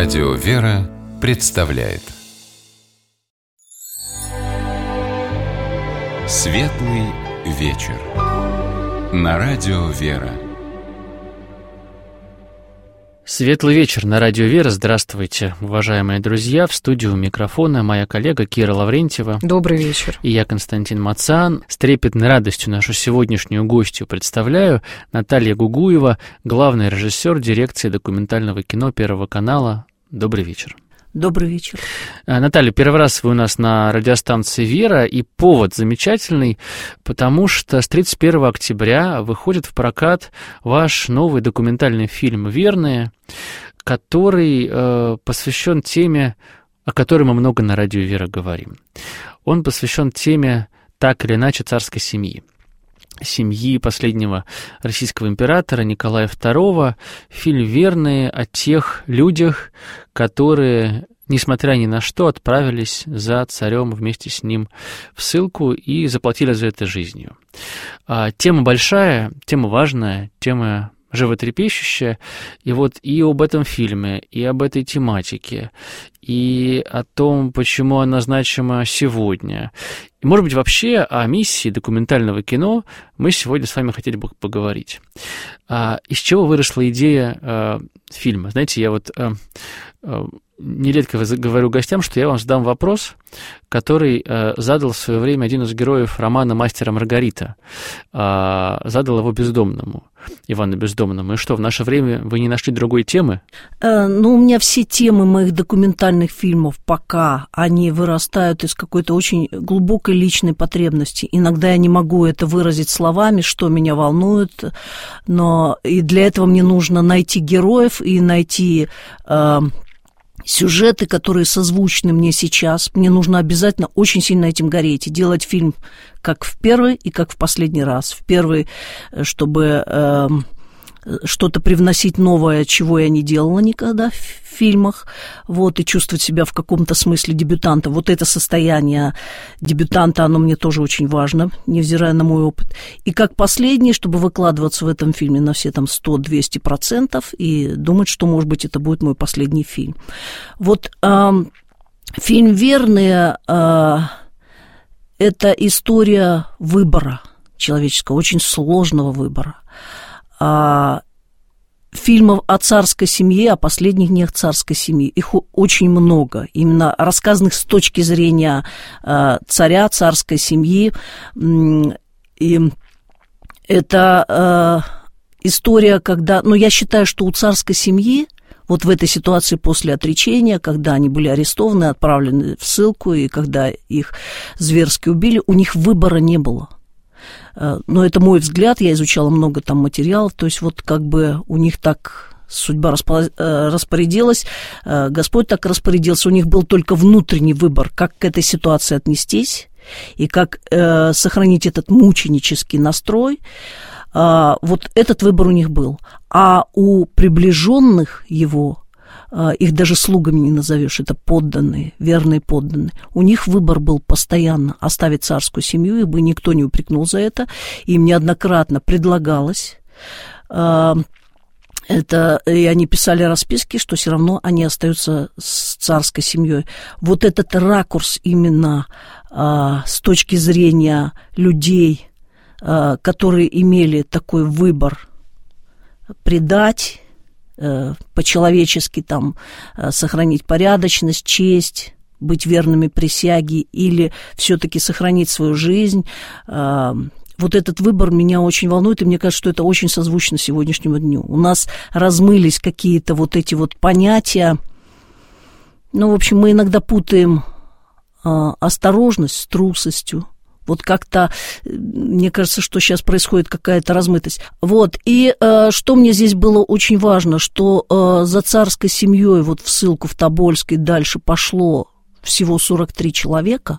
Радио «Вера» представляет Светлый вечер на Радио «Вера». Светлый вечер на Радио «Вера». Здравствуйте, уважаемые друзья. В студию у микрофона моя коллега Кира Лаврентьева. Добрый вечер. И я, Константин Мацан. С трепетной радостью нашу сегодняшнюю гостью представляю. Наталья Гугуева, главный режиссер дирекции документального кино Первого канала. Добрый вечер. Добрый вечер. Наталья, первый раз вы у нас на радиостанции «Вера», и повод замечательный, потому что с 31 октября выходит в прокат ваш новый документальный фильм «Верные», который посвящен теме, о которой мы много на радио «Вера» говорим. Он посвящен теме, так или иначе, царской семьи последнего российского императора Николая II. Фильм «Верные» о тех людях, которые, несмотря ни на что, отправились за царем вместе с ним в ссылку и заплатили за это жизнью. Тема большая, тема важная, тема животрепещущая. И вот и об этом фильме, и об этой тематике, и о том, почему она значима сегодня. И, может быть, вообще о миссии документального кино мы сегодня с вами хотели бы поговорить. Из чего выросла идея фильма? Знаете, я вот нередко говорю гостям, что я вам задам вопрос, который задал в свое время один из героев романа «Мастер и Маргарита». Задал его Бездомному, Ивану Бездомному. И что, в наше время вы не нашли другой темы? У меня все темы моих документальных фильмов пока, они вырастают из какой-то очень глубокой личной потребности. Иногда я не могу это выразить словами, что меня волнует, но и для этого мне нужно найти героев и найти сюжеты, которые созвучны мне сейчас. Мне нужно обязательно очень сильно этим гореть и делать фильм как в первый и как в последний раз. В первый, чтобы что-то привносить новое, чего я не делала никогда в фильмах, вот, и чувствовать себя в каком-то смысле дебютантом. Вот это состояние дебютанта, оно мне тоже очень важно, невзирая на мой опыт. И как последний, чтобы выкладываться в этом фильме на все там 100-200% и думать, что, может быть, это будет мой последний фильм. Вот фильм «Верные» это история выбора человеческого, очень сложного выбора. Фильмов о царской семье, о последних днях царской семьи, их очень много, именно рассказанных с точки зрения царя, царской семьи. И это история, когда... я считаю, что у царской семьи, вот в этой ситуации после отречения, когда они были арестованы, отправлены в ссылку, и когда их зверски убили, у них выбора не было. Но это мой взгляд, я изучала много там материалов, то есть вот как бы у них так судьба распорядилась, Господь так распорядился, у них был только внутренний выбор, как к этой ситуации отнестись и как сохранить этот мученический настрой. Вот этот выбор у них был. А у приближенных его, их даже слугами не назовешь, это подданные, верные подданные. У них выбор был постоянно оставить царскую семью, и бы никто не упрекнул за это. Им неоднократно предлагалось это, и они писали расписки, что все равно они остаются с царской семьей. Вот этот ракурс именно с точки зрения людей, которые имели такой выбор предать, по-человечески там сохранить порядочность, честь, быть верными присяге или все-таки сохранить свою жизнь. Вот этот выбор меня очень волнует, и мне кажется, что это очень созвучно сегодняшнему дню. У нас размылись какие-то вот эти вот понятия. В общем, мы иногда путаем осторожность с трусостью. Вот как-то, мне кажется, что сейчас происходит какая-то размытость. Вот, и что мне здесь было очень важно, что за царской семьей вот в ссылку в Тобольск и дальше пошло всего 43 человека,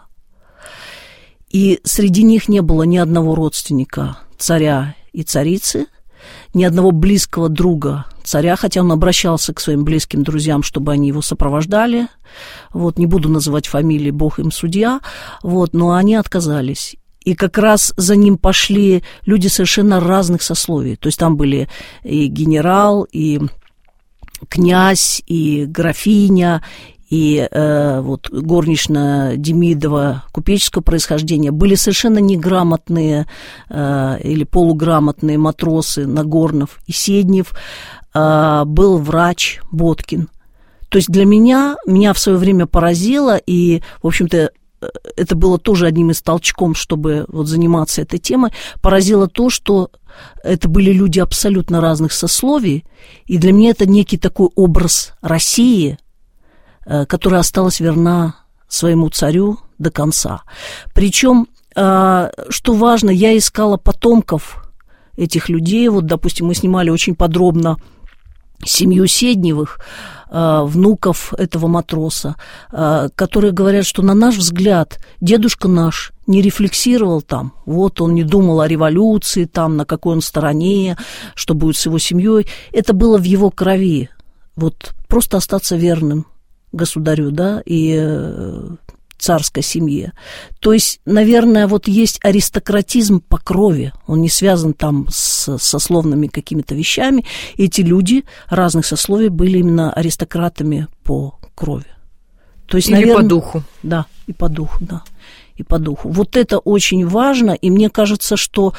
и среди них не было ни одного родственника царя и царицы, ни одного близкого друга царя, хотя он обращался к своим близким друзьям, чтобы они его сопровождали. Вот, не буду называть фамилии, Бог им судья, вот, но они отказались. И как раз за ним пошли люди совершенно разных сословий. То есть там были и генерал, и князь, и графиня, и вот горничная Демидова купеческого происхождения были совершенно неграмотные или полуграмотные матросы Нагорнов и Седнев, был врач Боткин. То есть для меня в свое время поразило, и, в общем-то, это было тоже одним из толчком, чтобы вот заниматься этой темой, поразило то, что это были люди абсолютно разных сословий, и для меня это некий такой образ России, которая осталась верна своему царю до конца. Причем, что важно, я искала потомков этих людей. Вот, допустим, мы снимали очень подробно семью Седневых, внуков этого матроса, которые говорят, что, на наш взгляд, дедушка наш не рефлексировал там, вот он не думал о революции, там, на какой он стороне, что будет с его семьей. Это было в его крови. Вот просто остаться верным государю, да, и царской семье. То есть, наверное, вот есть аристократизм по крови, он не связан там с сословными какими-то вещами. Эти люди разных сословий были именно аристократами по крови. То есть, или наверное, по духу. Да, и по духу, да, и по духу. Вот это очень важно, и мне кажется, что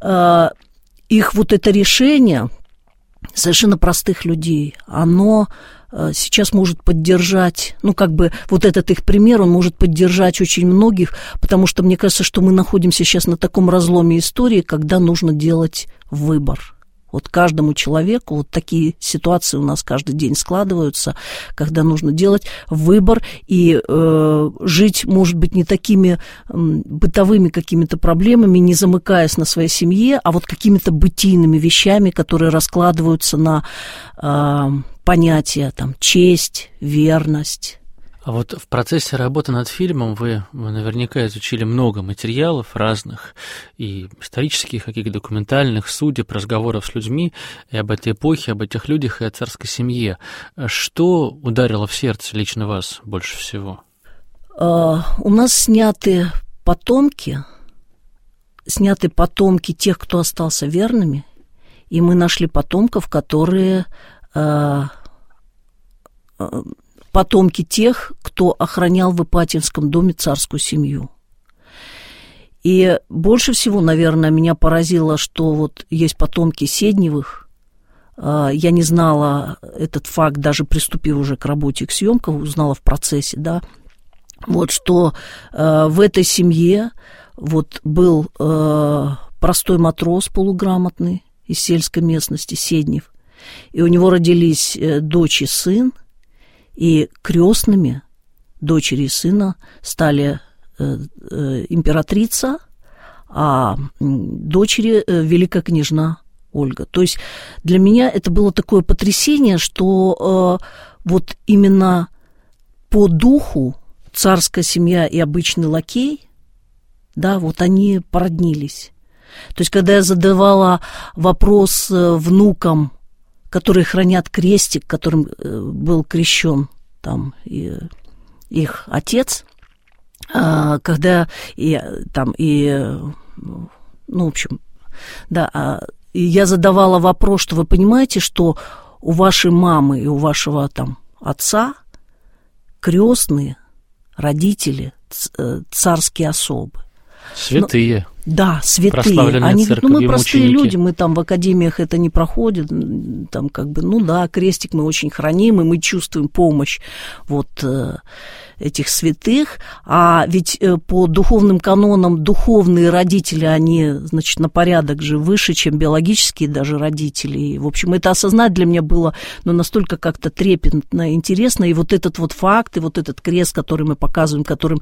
их вот это решение совершенно простых людей, оно сейчас может поддержать, ну, как бы вот этот их пример, он может поддержать очень многих, потому что мне кажется, что мы находимся сейчас на таком разломе истории, когда нужно делать выбор. Вот каждому человеку, вот такие ситуации у нас каждый день складываются, когда нужно делать выбор и жить, может быть, не такими бытовыми какими-то проблемами, не замыкаясь на своей семье, а вот какими-то бытийными вещами, которые раскладываются на понятия, там, честь, верность. А вот в процессе работы над фильмом вы наверняка изучили много материалов разных, и исторических, каких-то документальных, судеб, разговоров с людьми, и об этой эпохе, об этих людях, и о царской семье. Что ударило в сердце лично вас больше всего? У нас сняты потомки тех, кто остался верными, и мы нашли потомков, которые... потомки тех, кто охранял в Ипатьевском доме царскую семью. И больше всего, наверное, меня поразило, что вот есть потомки Седневых. Я не знала этот факт, даже приступив уже к работе, к съемкам, узнала в процессе, да, вот что в этой семье вот был простой матрос полуграмотный из сельской местности, Седнев, и у него родились дочь и сын, и крестными дочери и сына стали императрица, а дочери великая княжна Ольга. То есть для меня это было такое потрясение, что вот именно по духу царская семья и обычный лакей, да, вот они породнились. То есть когда я задавала вопрос внукам, которые хранят крестик, которым был крещен там их отец, когда ну, в общем, да, и я задавала вопрос, что вы понимаете, что у вашей мамы и у вашего там отца крестные родители царские особы. Святые. Да, святые. Они говорят, ну мы простые люди, мы там в академиях это не проходит, там как бы, ну да, крестик мы очень храним, и мы чувствуем помощь вот этих святых, а ведь по духовным канонам духовные родители, они, значит, на порядок же выше, чем биологические даже родители. И, в общем, это осознать для меня было, ну, настолько как-то трепетно, интересно, и вот этот вот факт, и вот этот крест, который мы показываем, которым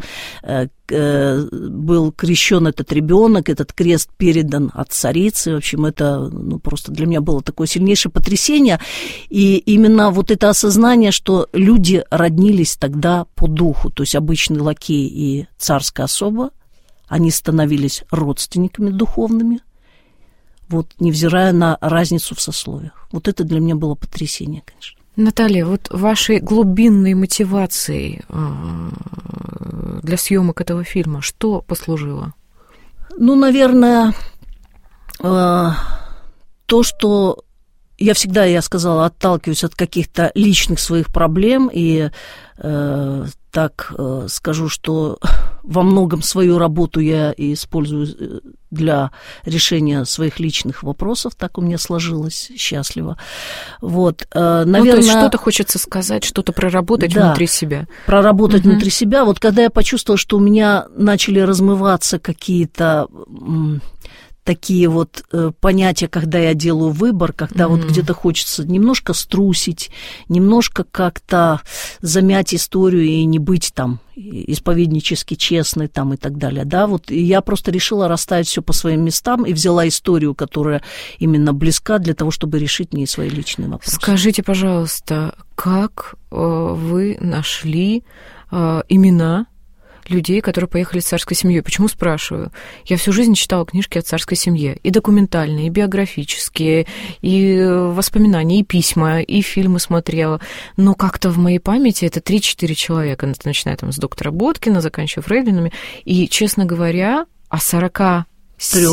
был крещен этот ребенок, этот крест передан от царицы, в общем, это, ну, просто для меня было такое сильнейшее потрясение, и именно вот это осознание, что люди роднились тогда по духу, то есть обычный лакей и царская особа, они становились родственниками духовными, вот, невзирая на разницу в сословиях. Вот это для меня было потрясение, конечно. Наталья, вот вашей глубинной мотивацией для съемок этого фильма что послужило? Ну, наверное, то, что я всегда, я сказала, отталкиваюсь от каких-то личных своих проблем, и так скажу, что во многом свою работу я использую для решения своих личных вопросов, так у меня сложилось счастливо. Вот, наверное, то есть что-то хочется сказать, что-то проработать внутри себя. Проработать внутри себя. Вот когда я почувствовала, что у меня начали размываться какие-то такие вот понятия, когда я делаю выбор, когда вот где-то хочется немножко струсить, немножко как-то замять историю и не быть там исповеднически честной там и так далее, да, вот и я просто решила расставить все по своим местам и взяла историю, которая именно близка для того, чтобы решить мне свои личные вопросы. Скажите, пожалуйста, как вы нашли имена людей, которые поехали с царской семьей? Почему спрашиваю? Я всю жизнь читала книжки о царской семье. И документальные, и биографические, и воспоминания, и письма, и фильмы смотрела. Но как-то в моей памяти это 3-4 человека, начиная там с доктора Боткина, заканчивая Фрейдлинами. И, честно говоря, о 43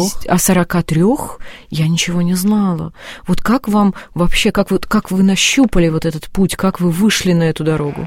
я ничего не знала. Вот как вам вообще, как вы нащупали вот этот путь, как вы вышли на эту дорогу?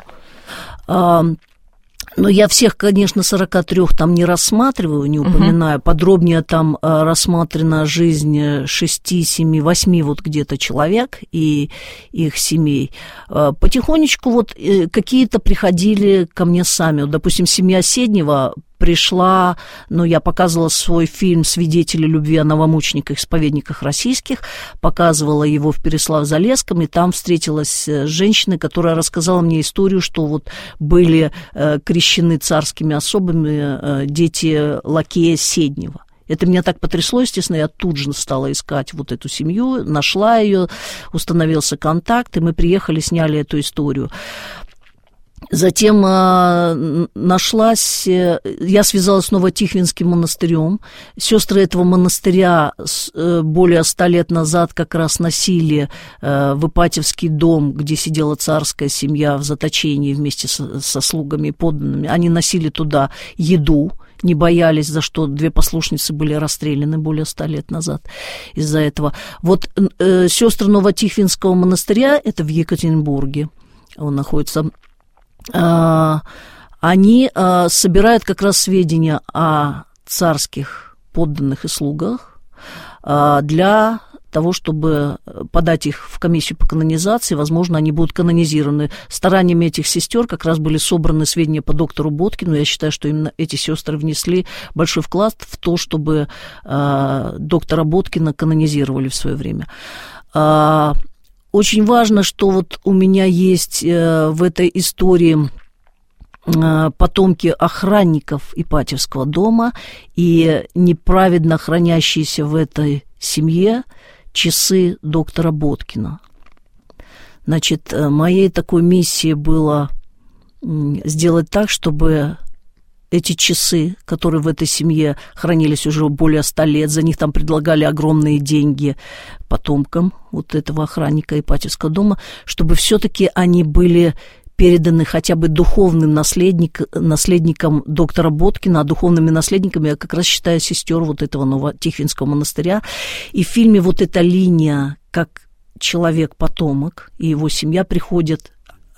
Но я всех, конечно, 43 там не рассматриваю, не упоминаю. Подробнее там рассмотрена жизнь 6, 7, 8 вот где-то человек и их семей. Потихонечку вот какие-то приходили ко мне сами. Вот, допустим, семья Седнева пришла, я показывала свой фильм «Свидетели любви» о новомучениках-исповедниках российских, показывала его в Переслав-Залесском, и там встретилась с женщиной, которая рассказала мне историю, что вот были крещены царскими особами дети лакея Седнева. Это меня так потрясло, естественно, я тут же стала искать вот эту семью, нашла ее, установился контакт, и мы приехали, сняли эту историю. Затем нашлась, я связалась с Новотихвинским монастырем. Сестры этого монастыря более 100 лет назад как раз носили в Ипатьевский дом, где сидела царская семья в заточении вместе со слугами и подданными. Они носили туда еду, не боялись, за что 2 послушницы были расстреляны более 100 лет назад из-за этого. Вот сестры Новотихвинского монастыря, это в Екатеринбурге, он находится. Они собирают как раз сведения о царских подданных и слугах для того, чтобы подать их в комиссию по канонизации. Возможно, они будут канонизированы. Стараниями этих сестер как раз были собраны сведения по доктору Боткину. Я считаю, что именно эти сестры внесли большой вклад в то, чтобы доктора Боткина канонизировали в свое время. Очень важно, что вот у меня есть в этой истории потомки охранников Ипатьевского дома и неправедно хранящиеся в этой семье часы доктора Боткина. Значит, моей такой миссией было сделать так, чтобы эти часы, которые в этой семье хранились уже более 100 лет, за них там предлагали огромные деньги потомкам вот этого охранника Ипатьевского дома, чтобы все-таки они были переданы хотя бы духовным наследникам доктора Боткина, а духовными наследниками я как раз считаю сестер вот этого Новотихвинского монастыря. И в фильме вот эта линия, как человек-потомок и его семья приходят,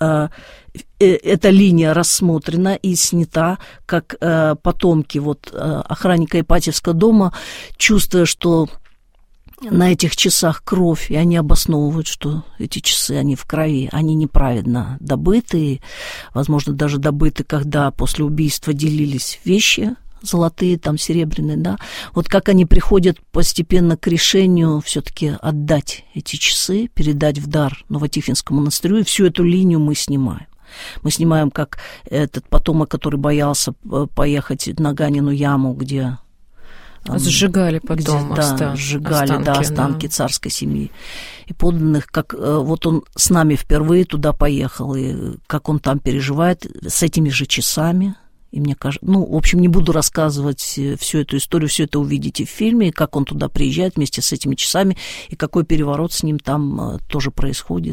эта линия рассмотрена и снята, как потомки вот охранника Ипатьевского дома, чувствуя, что на этих часах кровь, и они обосновывают, что эти часы, они в крови, они неправедно добыты, возможно, даже добыты, когда после убийства делились вещи золотые, там, серебряные, да. Вот как они приходят постепенно к решению все-таки отдать эти часы, передать в дар Новотихвинскому монастырю, и всю эту линию мы снимаем. Мы снимаем, как этот потомок, который боялся поехать на Ганину яму, где... Сжигали потом останки царской семьи и подданных, как вот он с нами впервые туда поехал, и как он там переживает с этими же часами. И мне кажется, в общем, не буду рассказывать всю эту историю, все это увидите в фильме, и как он туда приезжает вместе с этими часами, и какой переворот с ним там тоже происходит.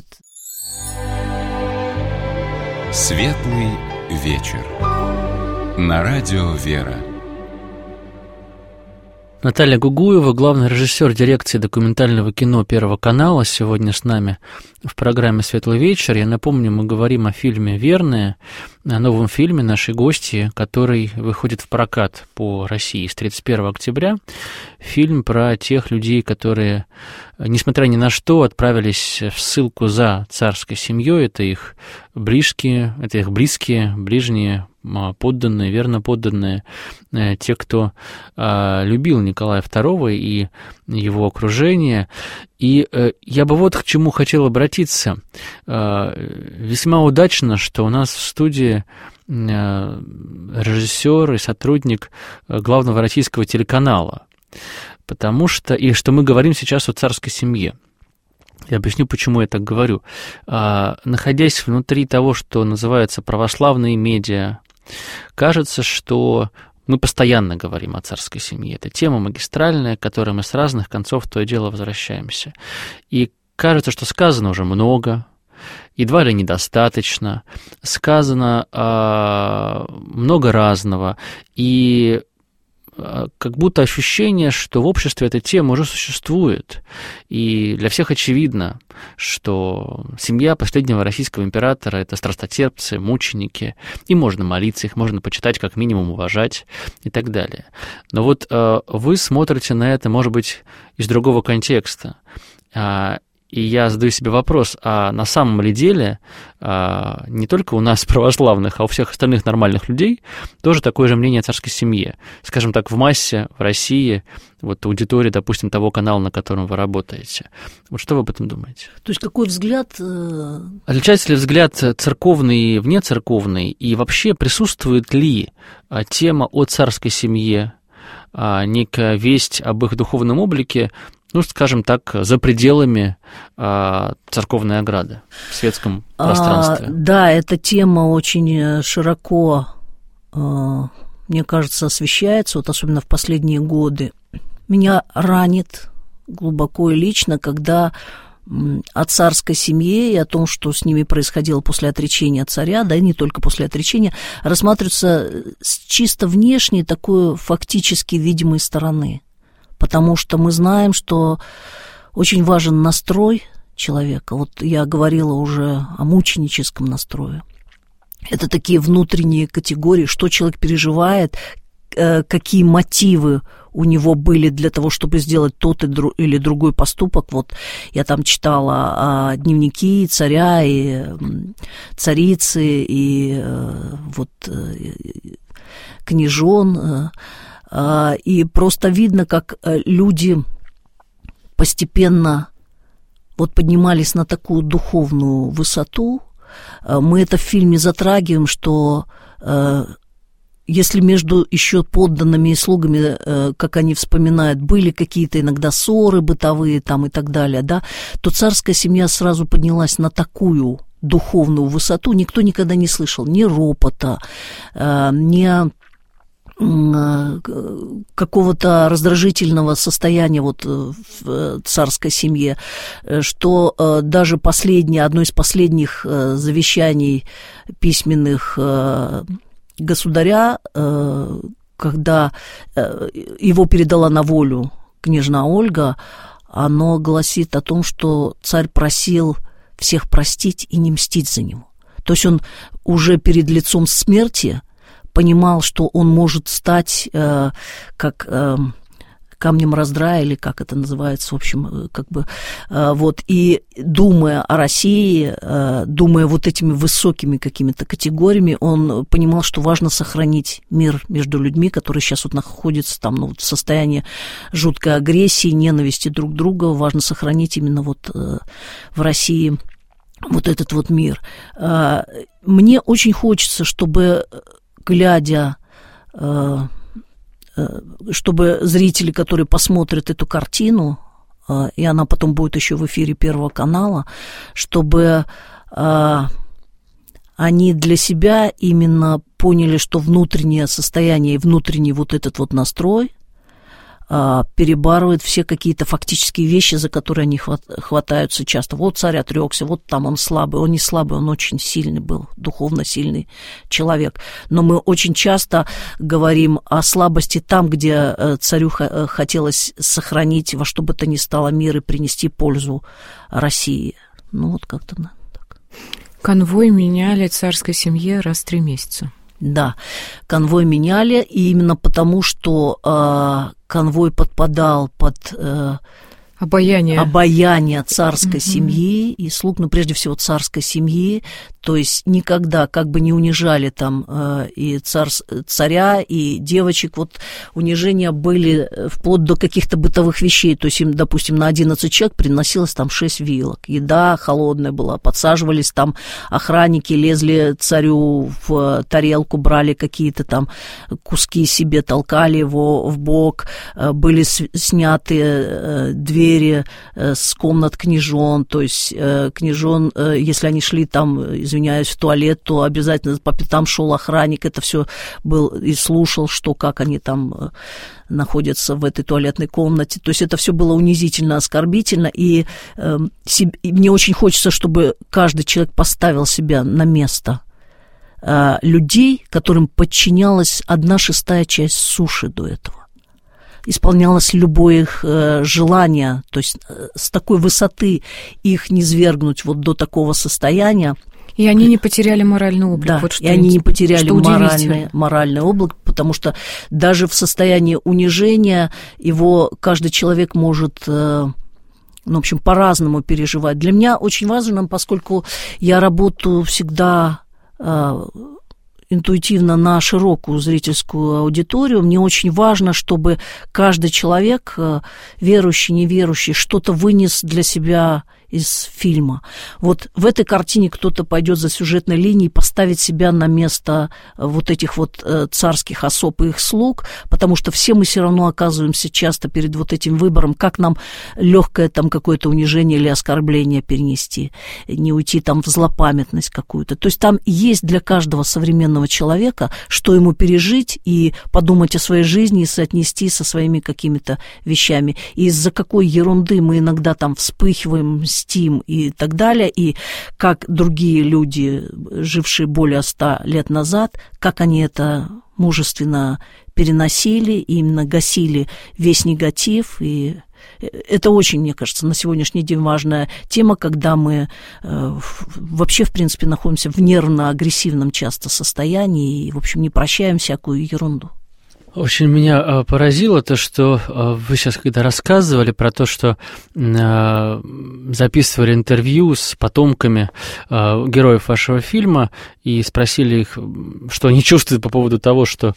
Светлый вечер. На радио «Вера». Наталья Гугуева, главный режиссер дирекции документального кино Первого канала, сегодня с нами в программе «Светлый вечер». Я напомню, мы говорим о фильме «Верные», о новом фильме нашей гости, который выходит в прокат по России с 31 октября. Фильм про тех людей, которые, несмотря ни на что, отправились в ссылку за царской семьей. Это их близкие, ближние, подданные, верно подданные, те, кто любил Николая II и его окружение. И я бы вот к чему хотел обратиться. Весьма удачно, что у нас в студии режиссер и сотрудник главного российского телеканала, потому что, и что мы говорим сейчас о царской семье. Я объясню, почему я так говорю. Находясь внутри того, что называется православные медиа, кажется, что мы постоянно говорим о царской семье. Это тема магистральная, к которой мы с разных концов то и дело возвращаемся. И кажется, что сказано уже много, едва ли недостаточно, сказано много разного, и как будто ощущение, что в обществе эта тема уже существует. И для всех очевидно, что семья последнего российского императора – это страстотерпцы, мученики, и можно молиться, их можно почитать, как минимум уважать и так далее. Но вот вы смотрите на это, может быть, из другого контекста. И я задаю себе вопрос, а на самом ли деле не только у нас, православных, а у всех остальных нормальных людей тоже такое же мнение о царской семье? Скажем так, в массе, в России, вот аудитория, допустим, того канала, на котором вы работаете. Вот что вы об этом думаете? То есть какой взгляд? Отличается ли взгляд церковный и внецерковный? И вообще присутствует ли тема о царской семье, некая весть об их духовном облике, ну, скажем так, за пределами церковной ограды в светском пространстве? Да, эта тема очень широко, мне кажется, освещается, вот особенно в последние годы. Меня ранит глубоко и лично, когда о царской семье и о том, что с ними происходило после отречения царя, да и не только после отречения, рассматривается с чисто внешней такой фактически видимой стороны. Потому что мы знаем, что очень важен настрой человека. Вот я говорила уже о мученическом настрое. Это такие внутренние категории, что человек переживает, какие мотивы у него были для того, чтобы сделать тот или другой поступок. Вот я там читала дневники царя и царицы, и вот княжон. И просто видно, как люди постепенно вот поднимались на такую духовную высоту. Мы это в фильме затрагиваем, что если между еще подданными и слугами, как они вспоминают, были какие-то иногда ссоры бытовые там и так далее, да, то царская семья сразу поднялась на такую духовную высоту. Никто никогда не слышал ни ропота, ни какого-то раздражительного состояния вот в царской семье, что даже одно из последних завещаний письменных государя, когда его передала на волю княжна Ольга, оно гласит о том, что царь просил всех простить и не мстить за него. То есть он уже перед лицом смерти понимал, что он может стать как камнем раздрая, или как это называется, в общем, как бы, вот, и думая о России, думая вот этими высокими какими-то категориями, он понимал, что важно сохранить мир между людьми, которые сейчас вот находятся там, ну, в состоянии жуткой агрессии, ненависти друг к другу, важно сохранить именно вот в России вот этот вот мир. Мне очень хочется, чтобы чтобы зрители, которые посмотрят эту картину, и она потом будет еще в эфире Первого канала, чтобы они для себя именно поняли, что внутреннее состояние и внутренний вот этот вот настрой перебарывает все какие-то фактические вещи, за которые они хватаются часто. Вот царь отрекся, вот там он слабый. Он не слабый, он очень сильный был, духовно сильный человек. Но мы очень часто говорим о слабости там, где царю хотелось сохранить во что бы то ни стало мир и принести пользу России. Ну, вот как-то так. Конвой меняли царской семье раз в 3 месяца. Да, конвой меняли, и именно потому, что конвой подпадал под обаяние царской семьи и слуг, ну, прежде всего, царской семьи, то есть никогда, как бы не унижали там и царя, и девочек, вот унижения были вплоть до каких-то бытовых вещей, то есть им, допустим, на 11 человек приносилось там 6 вилок, еда холодная была, подсаживались там охранники, лезли царю в тарелку, брали какие-то там куски себе, толкали его в бок, были сняты двери с комнат княжон, то есть княжон, если они шли там, извиняюсь, в туалет, то обязательно по пятам шел охранник, это все был и слушал, что, как они там находятся в этой туалетной комнате, то есть это все было унизительно, оскорбительно, и мне очень хочется, чтобы каждый человек поставил себя на место людей, которым подчинялась 1/6 часть суши до этого. Исполнялось любое их желание, то есть с такой высоты их низвергнуть вот до такого состояния. И они не потеряли моральный облик. Да, вот что и они не потеряли моральный облик, потому что даже в состоянии унижения его каждый человек может, ну, в общем, по-разному переживать. Для меня очень важно, поскольку я работаю всегда интуитивно на широкую зрительскую аудиторию, мне очень важно, чтобы каждый человек, верующий, неверующий, что-то вынес для себя из фильма. Вот в этой картине кто-то пойдет за сюжетной линией, поставить себя на место вот этих вот царских особ и их слуг, потому что все мы все равно оказываемся часто перед вот этим выбором, как нам легкое там какое-то унижение или оскорбление перенести, не уйти там в злопамятность какую-то. То есть там есть для каждого современного человека, что ему пережить и подумать о своей жизни и соотнести со своими какими-то вещами. И из-за какой ерунды мы иногда там вспыхиваем, мстим и так далее, и как другие люди, жившие более 100 лет назад, как они это мужественно переносили, именно гасили весь негатив, и это очень, мне кажется, на сегодняшний день важная тема, когда мы вообще, в принципе, находимся в нервно-агрессивном часто состоянии и, в общем, не прощаем всякую ерунду. Очень меня поразило то, что вы сейчас, когда рассказывали про то, что записывали интервью с потомками героев вашего фильма и спросили их, что они чувствуют по поводу того, что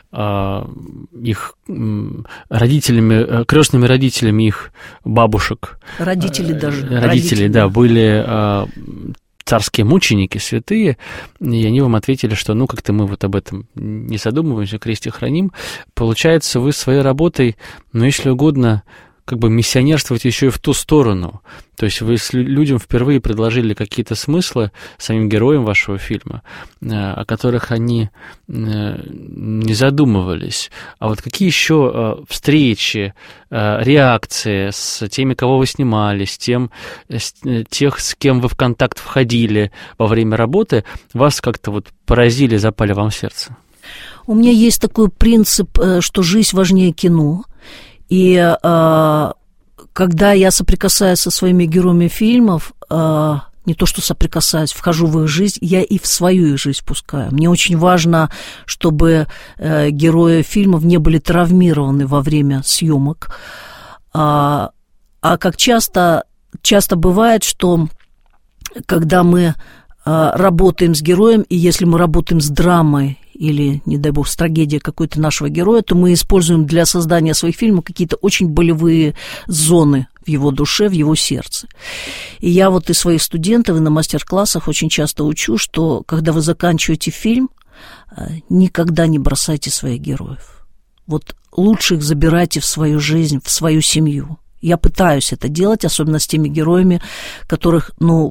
их родителями, крестными родителями их бабушек, родители, да, были царские мученики, святые, и они вам ответили, что ну как-то мы вот об этом не задумываемся, кресте храним. Получается, вы своей работой, ну если угодно, как бы миссионерствовать еще и в ту сторону. То есть вы людям впервые предложили какие-то смыслы, самим героям вашего фильма, о которых они не задумывались. А вот какие еще встречи, реакции с теми, кого вы снимали, с тех, с кем вы в контакт входили во время работы, вас как-то вот поразили, запали вам в сердце? У меня есть такой принцип, что жизнь важнее кино. И когда я соприкасаюсь со своими героями фильмов, не то что соприкасаюсь, вхожу в их жизнь, я и в свою их жизнь пускаю. Мне очень важно, чтобы герои фильмов не были травмированы во время съемок. А как часто бывает, что когда мы работаем с героем, и если мы работаем с драмой, или, не дай бог, с трагедией какой-то нашего героя, то мы используем для создания своих фильмов какие-то очень болевые зоны в его душе, в его сердце. И я вот и своих студентов, и на мастер-классах очень часто учу, что когда вы заканчиваете фильм, никогда не бросайте своих героев. Вот лучше их забирайте в свою жизнь, в свою семью. Я пытаюсь это делать, особенно с теми героями, которых, ну,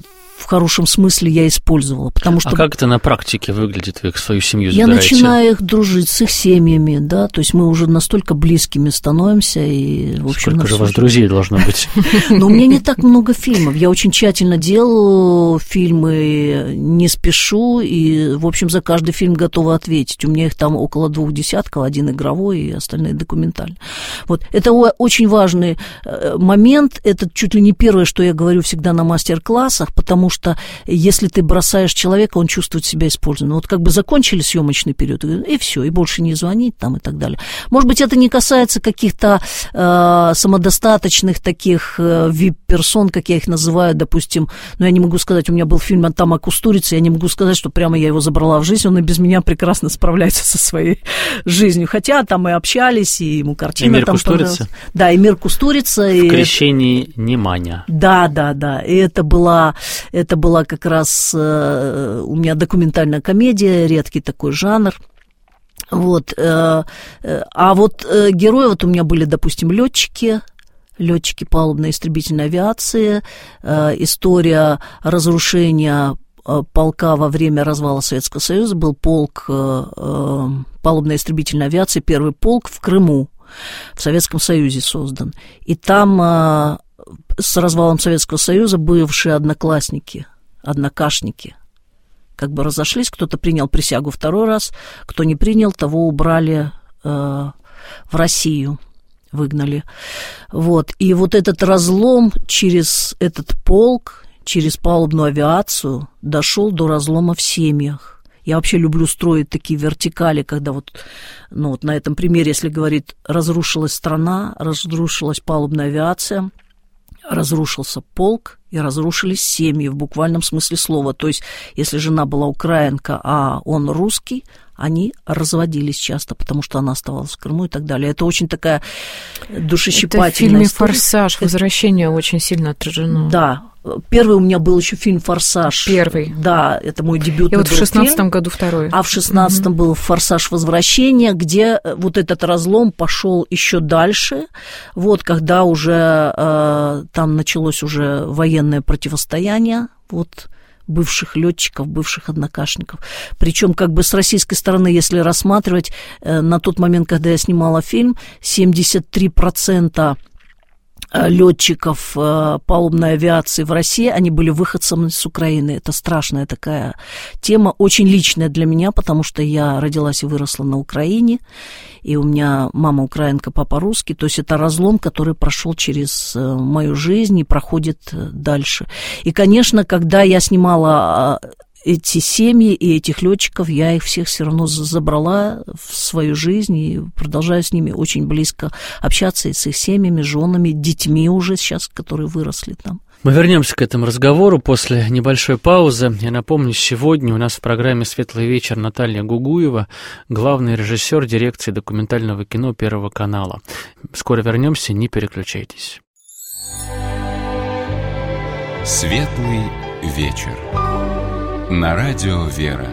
в хорошем смысле я использовала, потому что... А как это на практике выглядит? Вы свою семью забираете? Я начинаю их дружить с их семьями, да, то есть мы уже настолько близкими становимся. И, в общем, сколько же у вас друзей должно быть? Но у меня не так много фильмов, я очень тщательно делаю фильмы, не спешу, и, в общем, за каждый фильм готова ответить. У меня их там около 20, один игровой и остальные документальные. Вот, это очень важный момент, это чуть ли не первое, что я говорю всегда на мастер-классах, потому что если ты бросаешь человека, он чувствует себя использованным. Вот как бы закончили съемочный период, и все, и больше не звонить там и так далее. Может быть, это не касается каких-то самодостаточных таких вип-персон, как я их называю, допустим, но я не могу сказать, у меня был фильм «Там о Кустурице», я не могу сказать, что прямо я его забрала в жизнь, он и без меня прекрасно справляется со своей жизнью, хотя там и общались, и ему картина Эмир там Кустурица? Да, Эмир Кустурица. В крещении Неманя. Да, и это была как раз у меня документальная комедия, редкий такой жанр. Вот, а вот герои, вот у меня были, допустим, летчики палубной истребительной авиации, история разрушения полка во время развала Советского Союза, был полк палубной истребительной авиации, первый полк в Крыму, в Советском Союзе создан. И там с развалом Советского Союза бывшие однокашники как бы разошлись, кто-то принял присягу второй раз, кто не принял, того убрали в Россию, выгнали. Вот. И вот этот разлом через этот полк, через палубную авиацию дошел до разлома в семьях. Я вообще люблю строить такие вертикали, когда вот на этом примере, если говорить, разрушилась страна, разрушилась палубная авиация, разрушился полк и разрушились семьи в буквальном смысле слова. То есть, если жена была украинка, а он русский, они разводились часто, потому что она оставалась в Крыму и так далее. Это очень такая душещипательная история. Это в фильме история. «Форсаж», «Возвращение» очень сильно отражено. Да. Первый у меня был еще фильм «Форсаж». Первый. Да, это мой дебютный и вот в 16-м фильм. году второй. А в 16-м был «Форсаж. Возвращение», где вот этот разлом пошел еще дальше, вот, когда уже там началось уже военное противостояние, вот, бывших летчиков, бывших однокашников. Причем как бы с российской стороны, если рассматривать, на тот момент, когда я снимала фильм, 73% летчиков палубной авиации в России, они были выходцами с Украины. Это страшная такая тема, очень личная для меня, потому что я родилась и выросла на Украине, и у меня мама украинка, папа русский, то есть это разлом, который прошел через мою жизнь и проходит дальше. И, конечно, когда я снимала эти семьи и этих летчиков, я их всех все равно забрала в свою жизнь и продолжаю с ними очень близко общаться и с их семьями, женами, детьми уже сейчас, которые выросли там. Мы вернемся к этому разговору после небольшой паузы. Я напомню, сегодня у нас в программе «Светлый вечер» Наталья Гугуева, главный режиссер дирекции документального кино Первого канала. Скоро вернемся, не переключайтесь. «Светлый вечер» на радио «Вера».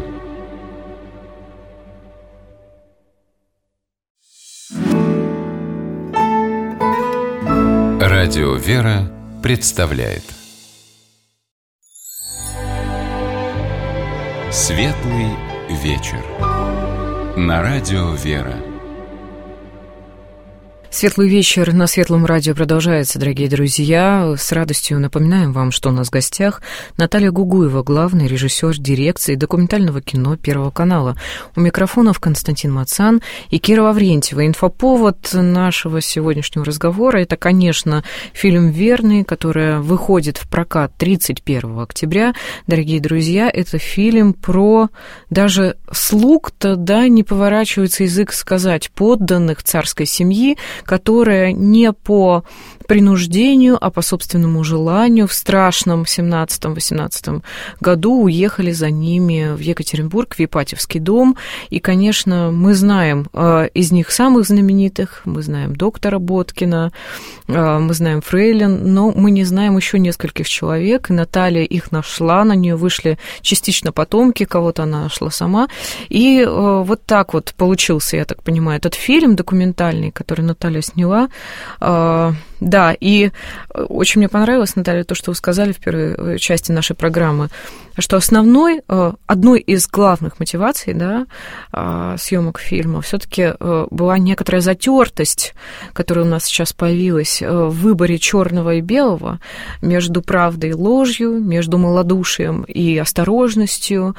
Радио «Вера» представляет «Светлый вечер» на радио «Вера». Светлый вечер на Светлом радио продолжается, дорогие друзья. С радостью напоминаем вам, что у нас в гостях Наталья Гугуева, главный режиссер дирекции документального кино Первого канала. У микрофонов Константин Мацан и Кира Лаврентьева. Инфоповод нашего сегодняшнего разговора – это, конечно, фильм «Верный», который выходит в прокат 31 октября. Дорогие друзья, это фильм про даже слуг-то, да, не поворачивается язык сказать, подданных царской семьи, которые не по принуждению, а по собственному желанию в страшном 17-18 году уехали за ними в Екатеринбург, в Ипатьевский дом. И, конечно, мы знаем из них самых знаменитых, мы знаем доктора Боткина, мы знаем фрейлин, но мы не знаем еще нескольких человек. И Наталья их нашла, на нее вышли частично потомки, кого-то она нашла сама. И вот так вот получился, я так понимаю, этот фильм документальный, который Наталья сняла. Да, и очень мне понравилось, Наталья, то, что вы сказали в первой части нашей программы, что одной из главных мотиваций, да, съемок фильма все-таки была некоторая затертость, которая у нас сейчас появилась в выборе черного и белого, между правдой и ложью, между малодушием и осторожностью,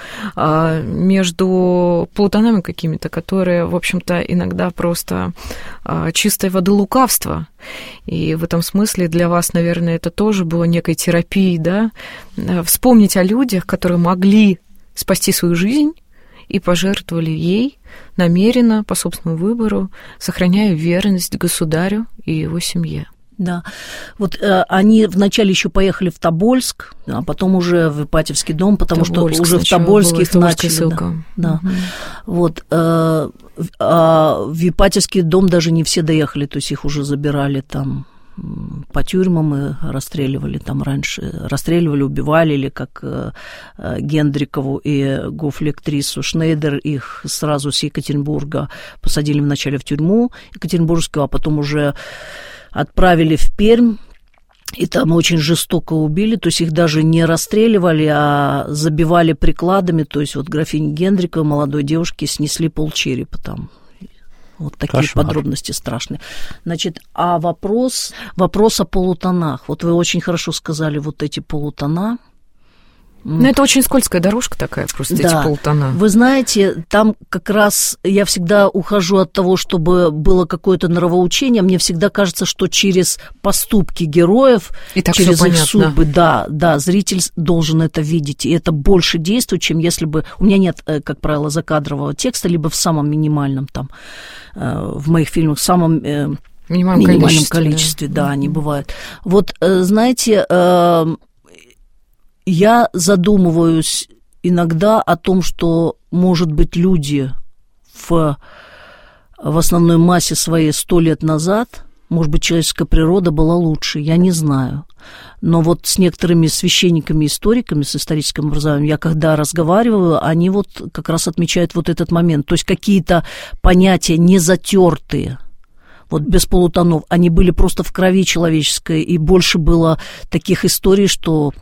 между полутонами какими-то, которые, в общем-то, иногда просто чистой воды лукавство. И в этом смысле для вас, наверное, это тоже было некой терапией, да? Вспомнить о людях, которые могли спасти свою жизнь и пожертвовали ей намеренно, по собственному выбору, сохраняя верность государю и его семье. Да, вот они вначале еще поехали в Тобольск, а потом уже в Ипатьевский дом, потому что уже в Тобольске их начали. Ссылка. Да. Угу. Вот, в Ипатьевский дом даже не все доехали, то есть их уже забирали там по тюрьмам и расстреливали там раньше. Расстреливали, убивали, или как Гендрикову и гофлектрису Шнейдер, их сразу с Екатеринбурга посадили вначале в тюрьму екатеринбургскую, а потом уже отправили в Пермь, и там очень жестоко убили, то есть их даже не расстреливали, а забивали прикладами, то есть вот графине Гендриковой, молодой девушке, снесли полчерепа там. Вот такие Кошмар. Подробности страшные. Значит, а вопрос о полутонах. Вот вы очень хорошо сказали, вот эти полутона. Ну, это очень скользкая дорожка такая, просто да. Эти полутона. Вы знаете, там как раз я всегда ухожу от того, чтобы было какое-то нравоучение. Мне всегда кажется, что через поступки героев, через их судьбы, да, зритель должен это видеть. И это больше действует, чем если бы... У меня нет, как правило, закадрового текста, либо в самом минимальном там, в моих фильмах, в самом... минимальном количестве, да, они бывают. Вот, знаете... Я задумываюсь иногда о том, что, может быть, люди в основной массе своей 100 лет назад, может быть, человеческая природа была лучше, я не знаю. Но вот с некоторыми священниками, историками с историческим образованием, я когда разговариваю, они вот как раз отмечают вот этот момент. То есть какие-то понятия не затертые, вот без полутонов, они были просто в крови человеческой, и больше было таких историй, что...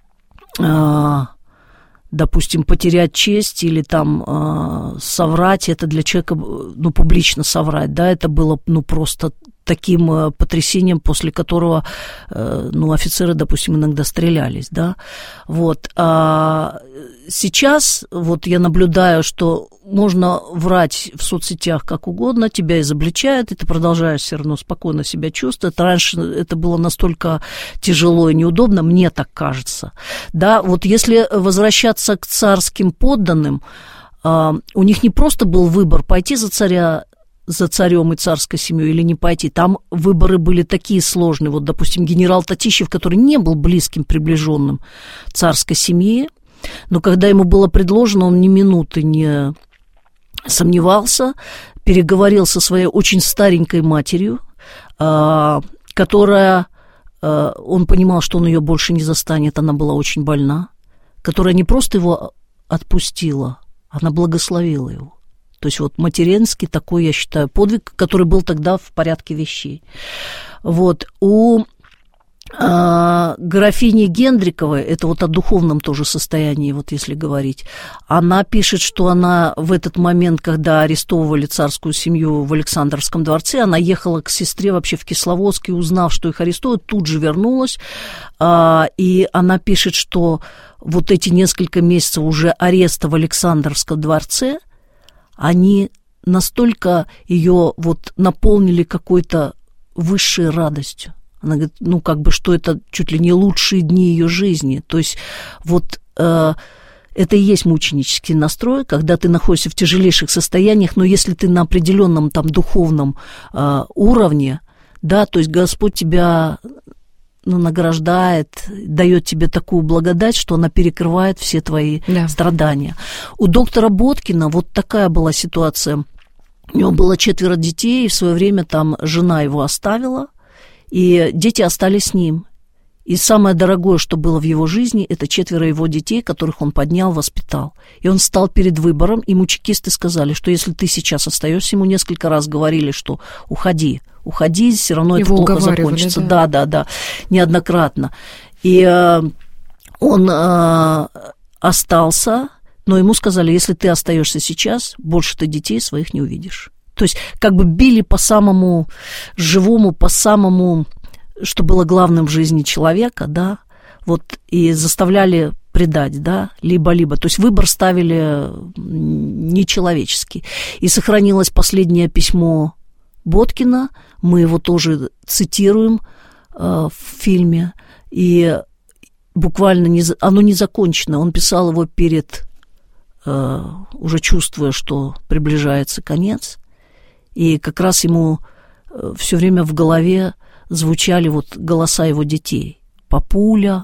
допустим, потерять честь или там соврать, это для человека, ну, публично соврать, да, это было, ну, просто таким потрясением, после которого, ну, офицеры, допустим, иногда стрелялись, да, вот. А сейчас вот я наблюдаю, что можно врать в соцсетях как угодно, тебя изобличают, и ты продолжаешь все равно спокойно себя чувствовать. Раньше это было настолько тяжело и неудобно, мне так кажется, да, вот если возвращаться к царским подданным, у них не просто был выбор пойти за царем и царской семьей или не пойти. Там выборы были такие сложные. Вот, допустим, генерал Татищев, который не был близким, приближенным царской семьи, но когда ему было предложено, он ни минуты не сомневался, переговорил со своей очень старенькой матерью, которая, он понимал, что он ее больше не застанет, она была очень больна, которая не просто его отпустила, она благословила его. То есть вот материнский такой, я считаю, подвиг, который был тогда в порядке вещей. Вот. У графини Гендриковой, это вот о духовном тоже состоянии, вот если говорить, она пишет, что она в этот момент, когда арестовывали царскую семью в Александровском дворце, она ехала к сестре вообще в Кисловодск, и, узнав, что их арестуют, тут же вернулась, и она пишет, что вот эти несколько месяцев уже ареста в Александровском дворце, они настолько ее вот наполнили какой-то высшей радостью. Она говорит, ну, как бы, что это чуть ли не лучшие дни ее жизни. То есть вот это и есть мученический настрой, когда ты находишься в тяжелейших состояниях, но если ты на определенном там духовном уровне, да, то есть Господь тебя... ну, награждает, дает тебе такую благодать, что она перекрывает все твои страдания. У доктора Боткина вот такая была ситуация. У него было 4 детей, и в свое время там жена его оставила, и дети остались с ним. И самое дорогое, что было в его жизни, это 4 его детей, которых он поднял, воспитал. И он стал перед выбором, ему чекисты сказали, что если ты сейчас остаешься, ему несколько раз говорили, что уходи, все равно его это плохо закончится. Да, неоднократно. И он остался, но ему сказали, если ты остаешься сейчас, больше ты детей своих не увидишь. То есть как бы били по самому живому, по самому, что было главным в жизни человека, да, вот, и заставляли предать, да, либо-либо. То есть выбор ставили нечеловеческий. И сохранилось последнее письмо Боткина, мы его тоже цитируем в фильме, и буквально оно не закончено. Он писал его перед, уже чувствуя, что приближается конец, и как раз ему все время в голове звучали вот голоса его детей. Папуля,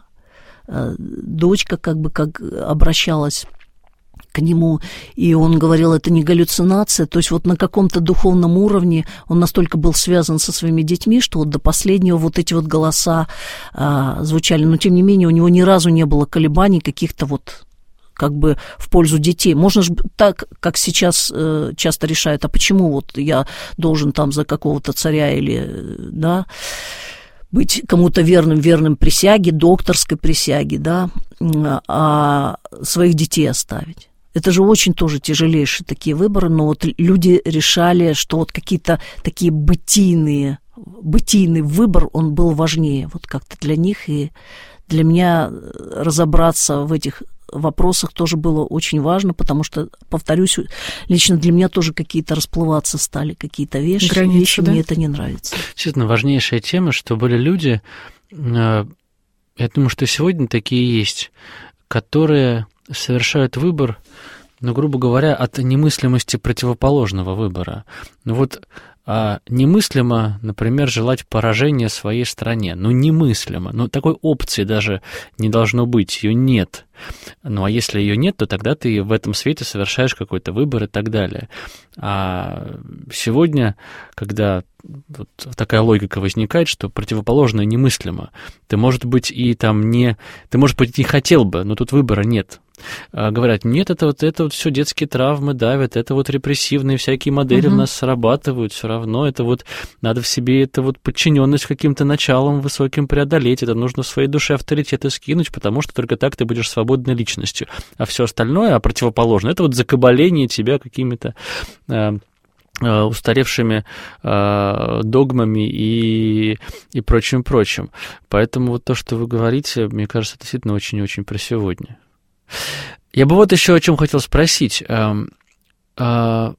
дочка как обращалась к нему, и он говорил, это не галлюцинация, то есть вот на каком-то духовном уровне он настолько был связан со своими детьми, что вот до последнего вот эти вот голоса звучали, но тем не менее у него ни разу не было колебаний каких-то вот как бы в пользу детей. Можно же так, как сейчас часто решают, а почему вот я должен там за какого-то царя или, да, быть кому-то верным присяге, докторской присяге, да, а своих детей оставить. Это же очень тоже тяжелейшие такие выборы, но вот люди решали, что вот какие-то такие бытийный выбор, он был важнее вот как-то для них, и для меня разобраться в этих вопросах тоже было очень важно, потому что, повторюсь, лично для меня тоже какие-то расплываться стали какие-то вещи, границы, да? Мне это не нравится. Действительно, важнейшая тема, что были люди, я думаю, что сегодня такие есть, которые совершают выбор, ну, грубо говоря, от немыслимости противоположного выбора. Ну вот немыслимо, например, желать поражения своей стране. Ну, немыслимо. Ну, такой опции даже не должно быть, ее нет. Ну, а если ее нет, то тогда ты в этом свете совершаешь какой-то выбор и так далее. А сегодня, когда вот такая логика возникает, что противоположное немыслимо, ты, может быть, и там не... Ты, может быть, не хотел бы, но тут выбора нет. Говорят, нет, это вот все детские травмы давят, это вот репрессивные всякие модели у нас срабатывают, все равно это вот надо в себе это вот подчиненность каким-то началом высоким преодолеть, это нужно в своей душе авторитеты скинуть, потому что только так ты будешь свободной личностью, а все остальное, противоположное, это вот закабаление тебя какими-то устаревшими догмами и прочим. Поэтому вот то, что вы говорите, мне кажется, действительно очень-очень про сегодня. Я бы вот еще о чем хотел спросить. Как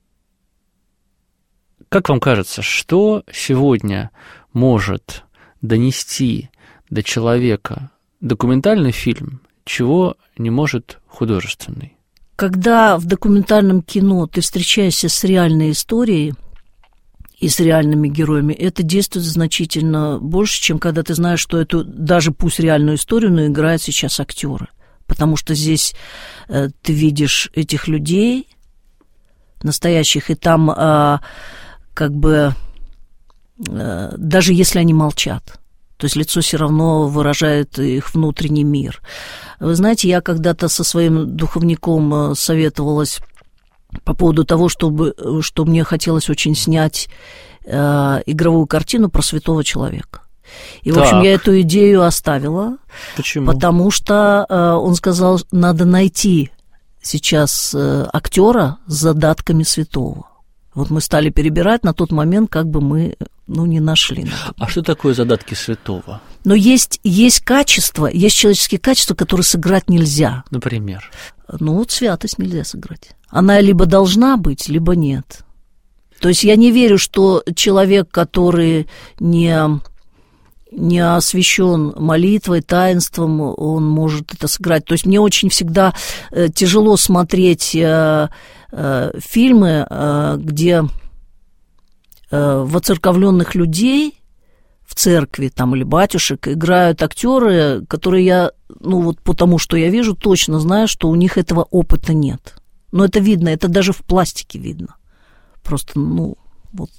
вам кажется, что сегодня может донести до человека документальный фильм, чего не может художественный? Когда в документальном кино ты встречаешься с реальной историей и с реальными героями, это действует значительно больше, чем когда ты знаешь, что эту, даже пусть реальную историю, но играют сейчас актеры. Потому что здесь ты видишь этих людей настоящих, и там как бы даже если они молчат, то есть лицо все равно выражает их внутренний мир. Вы знаете, я когда-то со своим духовником советовалась по поводу того, что мне хотелось очень снять игровую картину про святого человека. И, в общем, я эту идею оставила. Почему? Потому что он сказал, надо найти сейчас актера с задатками святого. Вот мы стали перебирать, на тот момент как бы мы не нашли. А что такое задатки святого? Но есть качества, есть человеческие качества, которые сыграть нельзя. Например? Ну, вот святость нельзя сыграть. Она либо должна быть, либо нет. То есть я не верю, что человек, который не освящен молитвой, таинством, он может это сыграть. То есть мне очень всегда тяжело смотреть фильмы, где воцерковленных людей в церкви там, или батюшек играют актеры, которые я, вот потому что я вижу, точно знаю, что у них этого опыта нет. Но это видно, это даже в пластике видно. Просто,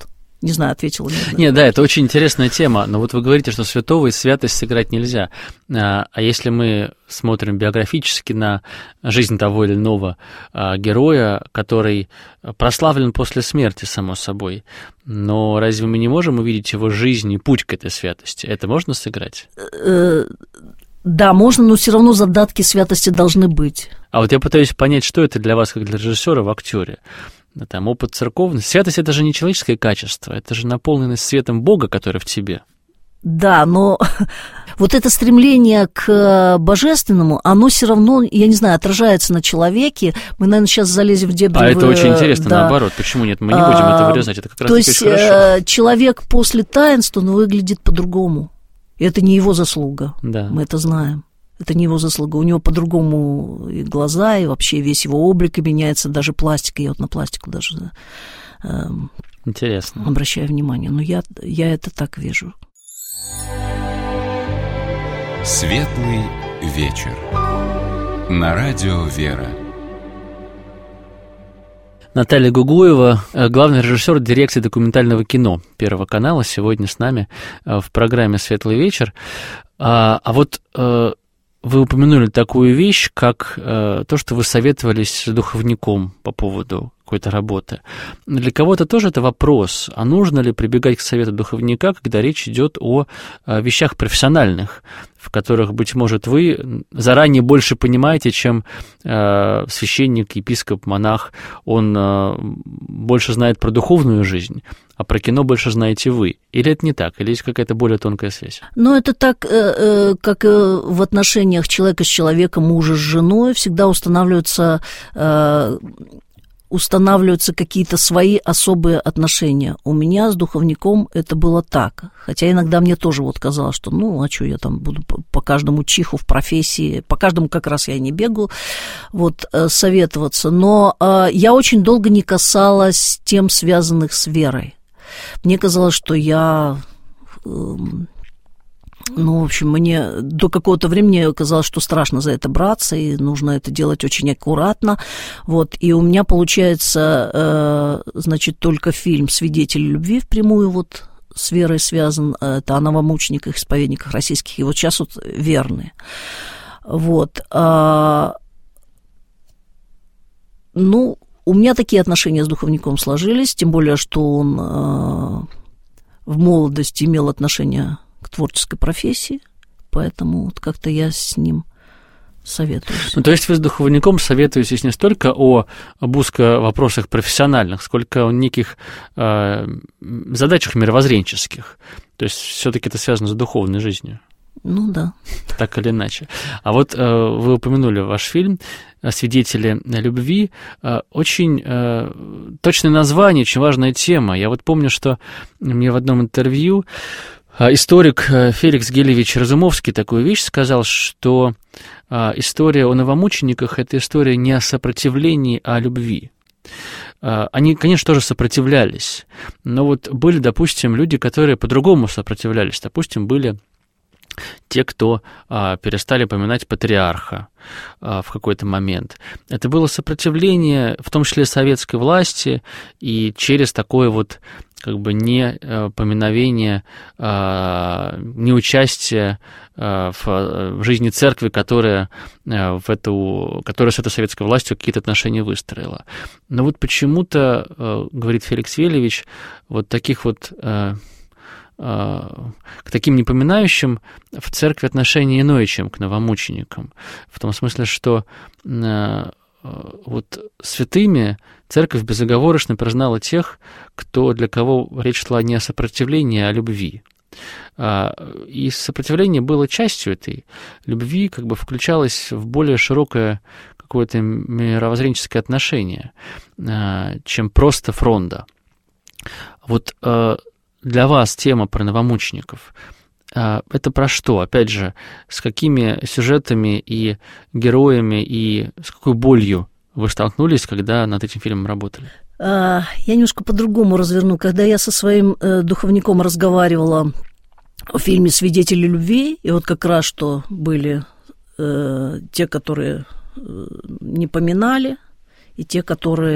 Не знаю, ответила ли я. Нет, да, это очень интересная тема, но вот вы говорите, что святого и святость сыграть нельзя. А если мы смотрим биографически на жизнь того или иного героя, который прославлен после смерти, само собой, но разве мы не можем увидеть его жизнь и путь к этой святости? Это можно сыграть? Да, можно, но все равно задатки святости должны быть. А вот я пытаюсь понять, что это для вас, как для режиссера в актере. Там опыт церковный. Святость – это же не человеческое качество, это же наполненность светом Бога, который в тебе. Да, но вот это стремление к божественному, оно все равно, я не знаю, отражается на человеке. Мы, наверное, сейчас залезем в дебри. А это очень интересно, да. Наоборот. Почему нет? Мы не будем это вырезать, это как раз таки очень хорошо. То есть человек после таинства, он выглядит по-другому. И это не его заслуга, да. Мы это знаем. Это не его заслуга. У него по-другому и глаза, и вообще весь его облик, и меняется даже пластика. Я вот на пластику даже интересно. Обращаю внимание. Но я это так вижу. Светлый вечер. На радио «Вера». Наталья Гугуева, главный режиссер дирекции документального кино Первого канала, сегодня с нами в программе «Светлый вечер». А вот вы упомянули такую вещь, как то, что вы советовались с духовником по поводу какой-то работы. Для кого-то тоже это вопрос, а нужно ли прибегать к совету духовника, когда речь идет о вещах профессиональных, в которых, быть может, вы заранее больше понимаете, чем священник, епископ, монах, он больше знает про духовную жизнь, а про кино больше знаете вы. Или это не так? Или есть какая-то более тонкая связь? Ну, это так, как в отношениях человека с человеком, мужа с женой, всегда устанавливаются какие-то свои особые отношения. У меня с духовником это было так. Хотя иногда мне тоже вот казалось, что а что я там буду по каждому чиху в профессии, по каждому как раз я не бегу, вот, советоваться. Но я очень долго не касалась тем, связанных с верой. Мне казалось, что я... в общем, мне до какого-то времени казалось, что страшно за это браться, и нужно это делать очень аккуратно. Вот, и у меня получается, только фильм «Свидетели любви» впрямую вот с верой связан. Это о новомучениках, исповедниках российских, и вот сейчас вот верные. Вот. У меня такие отношения с духовником сложились, тем более, что он в молодости имел отношения к творческой профессии, поэтому вот как-то я с ним советуюсь. То есть вы с духовником советуетесь не столько об вопросах профессиональных, сколько о неких задачах мировоззренческих. То есть все-таки это связано с духовной жизнью. Да. Так или иначе. А вот вы упомянули ваш фильм «Свидетели любви». Очень точное название, очень важная тема. Я вот помню, что мне в одном интервью историк Феликс Гелевич Разумовский такую вещь сказал, что история о новомучениках – это история не о сопротивлении, а о любви. Они, конечно, тоже сопротивлялись, но вот были, допустим, люди, которые по-другому сопротивлялись. Допустим, были те, кто перестали поминать патриарха в какой-то момент. Это было сопротивление, в том числе советской власти, и через такое вот не поминовение, не участие в жизни церкви, которая с этой советской властью какие-то отношения выстроила. Но вот почему-то, говорит Феликс Велевич, вот таких вот к таким непоминающим в церкви отношение иное, чем к новомученикам. В том смысле, что вот святыми церковь безоговорочно признала тех, для кого речь шла не о сопротивлении, а о любви. И сопротивление было частью этой любви, включалось в более широкое какое-то мировоззренческое отношение, чем просто фронда. Вот для вас тема про новомучеников – это про что? Опять же, с какими сюжетами и героями, и с какой болью вы столкнулись, когда над этим фильмом работали? Я немножко по-другому разверну. Когда я со своим духовником разговаривала о фильме «Свидетели любви», и вот как раз что были те, которые не поминали, и те, которые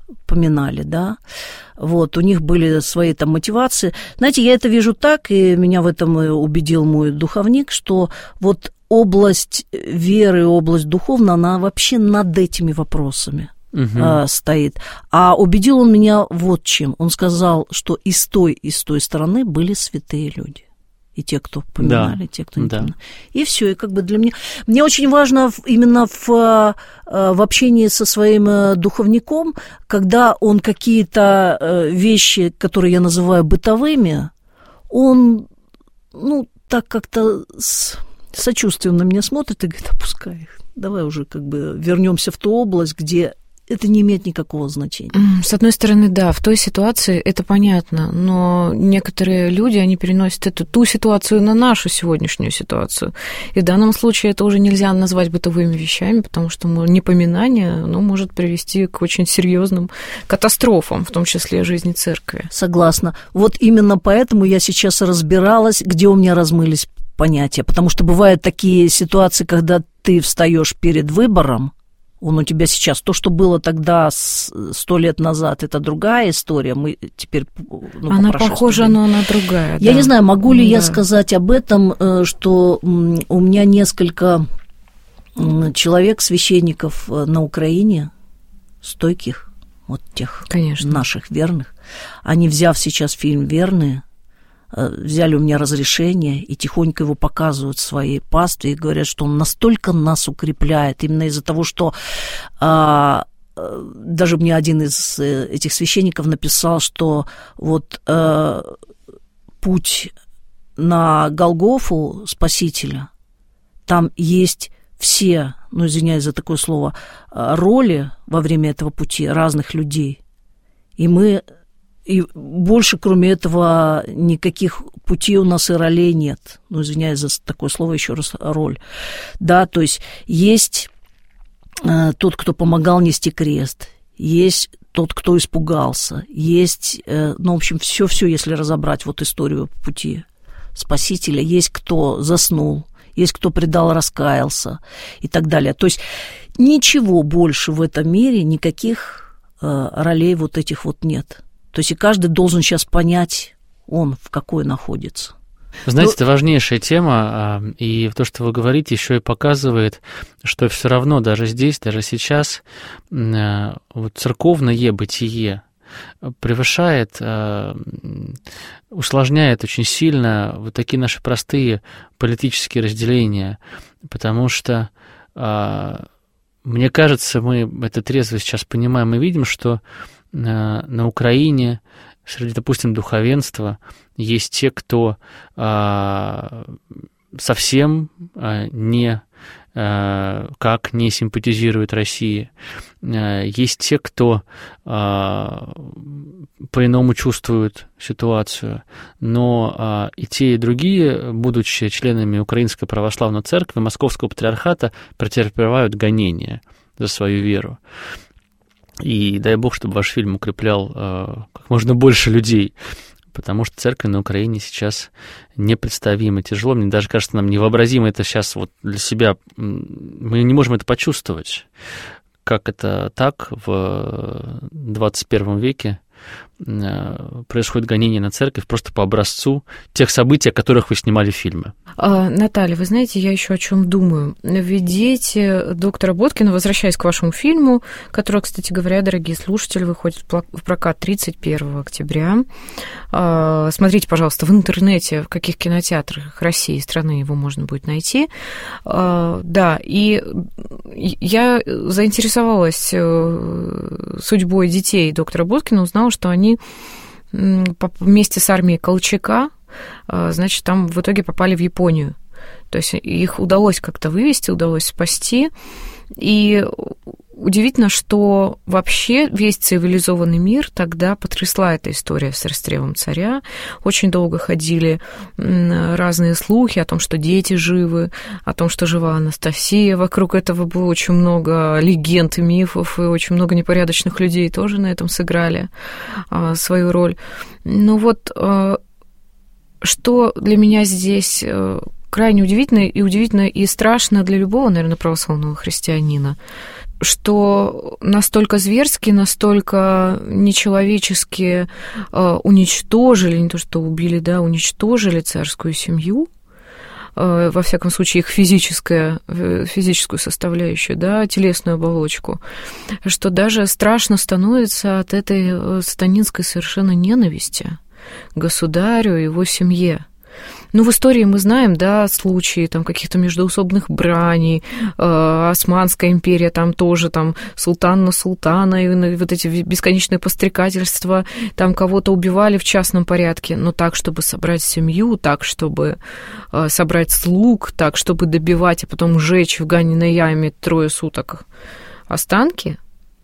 поминали, да, вот, у них были свои там мотивации. Знаете, я это вижу так, и меня в этом убедил мой духовник, что вот область веры, область духовная, она вообще над этими вопросами стоит. А убедил он меня вот чем. Он сказал, что и с той стороны были святые люди. И те, кто поминали, и те, кто не поминали. И все. И как бы для меня... Мне очень важно именно в общении со своим духовником, когда он какие-то вещи, которые я называю бытовыми, он, ну, так как-то с сочувствием на меня смотрит и говорит, опускай их. Давай уже как бы вернемся в ту область, где это не имеет никакого значения. С одной стороны, да, в той ситуации это понятно, но некоторые люди, они переносят ту ситуацию на нашу сегодняшнюю ситуацию. И в данном случае это уже нельзя назвать бытовыми вещами, потому что непоминание, может привести к очень серьезным катастрофам, в том числе жизни церкви. Согласна. Вот именно поэтому я сейчас разбиралась, где у меня размылись понятия, потому что бывают такие ситуации, когда ты встаешь перед выбором, он у тебя сейчас, то, что было тогда 100 лет назад, это другая история, мы теперь... она похожа, но она другая. Я не знаю, могу ли я сказать об этом, что у меня несколько человек, священников на Украине, стойких, вот тех наших верных, они, взяв сейчас фильм «Верные», взяли у меня разрешение и тихонько его показывают своей пастве и говорят, что он настолько нас укрепляет, именно из-за того, что даже мне один из этих священников написал, что вот путь на Голгофу Спасителя, там есть все, извиняюсь за такое слово, роли во время этого пути разных людей, и больше, кроме этого, никаких путей у нас и ролей нет. Извиняюсь за такое слово, еще раз, роль. Да, то есть тот, кто помогал нести крест, есть тот, кто испугался, есть, в общем, все, если разобрать вот историю пути Спасителя, есть кто заснул, есть кто предал, раскаялся и так далее. То есть ничего больше в этом мире, никаких ролей вот этих вот нет. То есть и каждый должен сейчас понять, он в какой находится. Знаете, это важнейшая тема, и то, что вы говорите, еще и показывает, что все равно даже здесь, даже сейчас вот церковное бытие превышает, усложняет очень сильно вот такие наши простые политические разделения, потому что, мне кажется, мы это трезво сейчас понимаем и видим, что на Украине среди, допустим, духовенства есть те, кто совсем не симпатизирует России. Есть те, кто по-иному чувствует ситуацию. Но и те, и другие, будучи членами Украинской Православной Церкви, Московского Патриархата, претерпевают гонения за свою веру. И дай Бог, чтобы ваш фильм укреплял как можно больше людей, потому что церковь на Украине сейчас непредставимо тяжело. Мне даже кажется, нам невообразимо это сейчас вот для себя. Мы не можем это почувствовать, как это так в 21 веке происходит гонение на церковь просто по образцу тех событий, о которых вы снимали фильмы. Наталья, вы знаете, я еще о чем думаю. Ведь дети доктора Боткина, возвращаясь к вашему фильму, который, кстати говоря, дорогие слушатели, выходит в прокат 31 октября. Смотрите, пожалуйста, в интернете, в каких кинотеатрах России и страны его можно будет найти. Да, и я заинтересовалась судьбой детей доктора Боткина, узнала, что они вместе с армией Колчака, значит, там в итоге попали в Японию. То есть их удалось как-то вывести, удалось спасти. И удивительно, что вообще весь цивилизованный мир тогда потрясла эта история с расстрелом царя. Очень долго ходили разные слухи о том, что дети живы, о том, что жива Анастасия. Вокруг этого было очень много легенд и мифов, и очень много непорядочных людей тоже на этом сыграли свою роль. Но вот что для меня здесь крайне удивительно и страшно для любого, наверное, православного христианина, что настолько зверски, настолько нечеловечески уничтожили, не то что убили, да, уничтожили царскую семью, во всяком случае, их физическую составляющую, да, телесную оболочку, что даже страшно становится от этой сатанинской совершенно ненависти к государю и его семье. Ну, в истории мы знаем, да, случаи там каких-то междоусобных браней, Османская империя, там тоже там султан на султана, и вот эти бесконечные подстрекательства, там кого-то убивали в частном порядке, но так, чтобы собрать семью, так, чтобы собрать слуг, так, чтобы добивать, а потом сжечь в Ганиной яме 3 суток останки,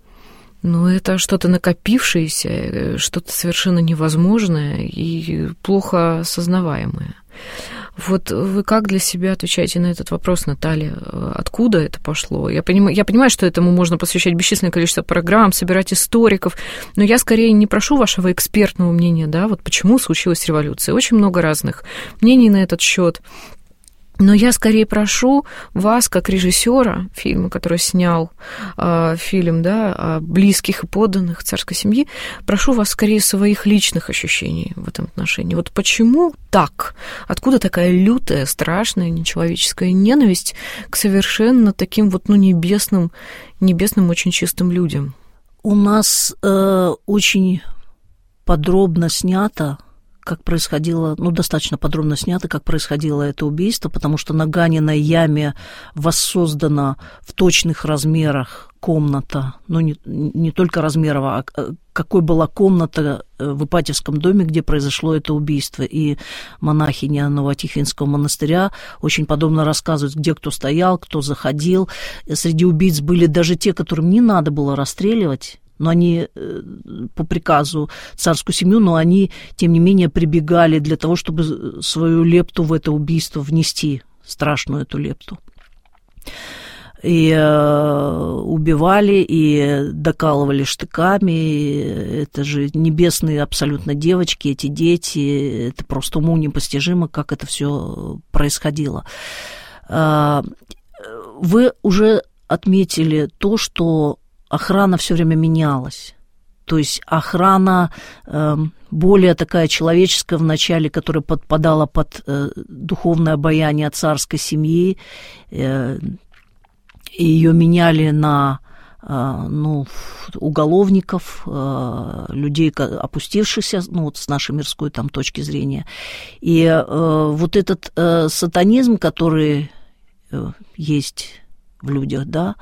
ну, это что-то накопившееся, что-то совершенно невозможное и плохо осознаваемое. Вот вы как для себя отвечаете на этот вопрос, Наталья? Откуда это пошло? Я понимаю, что этому можно посвящать бесчисленное количество программ, собирать историков, но я скорее не прошу вашего экспертного мнения, да, вот почему случилась революция. Очень много разных мнений на этот счет. Но я скорее прошу вас, как режиссера фильма, который снял фильм, да, о близких и подданных царской семьи, прошу вас скорее своих личных ощущений в этом отношении. Вот почему так? Откуда такая лютая, страшная, нечеловеческая ненависть к совершенно таким вот, ну, небесным, очень чистым людям? У нас очень подробно снято, как происходило, ну, достаточно подробно снято, как происходило это убийство, потому что на Ганиной яме воссоздана в точных размерах комната, ну, не только размеров, а какой была комната в Ипатьевском доме, где произошло это убийство. И монахиня Новотихвинского монастыря очень подробно рассказывают, где кто стоял, кто заходил. Среди убийц были даже те, которым не надо было расстреливать, но они по приказу царскую семью, но они, тем не менее, прибегали для того, чтобы свою лепту в это убийство внести, страшную эту лепту. И убивали, и докалывали штыками. И это же небесные абсолютно девочки, эти дети. Это просто уму непостижимо, как это все происходило. Вы уже отметили то, что охрана все время менялась. То есть охрана более такая человеческая в начале, которая подпадала под духовное обаяние царской семьи. Ее меняли на уголовников, людей, опустившихся, ну, вот с нашей мирской там точки зрения. И вот этот сатанизм, который есть в людях, да,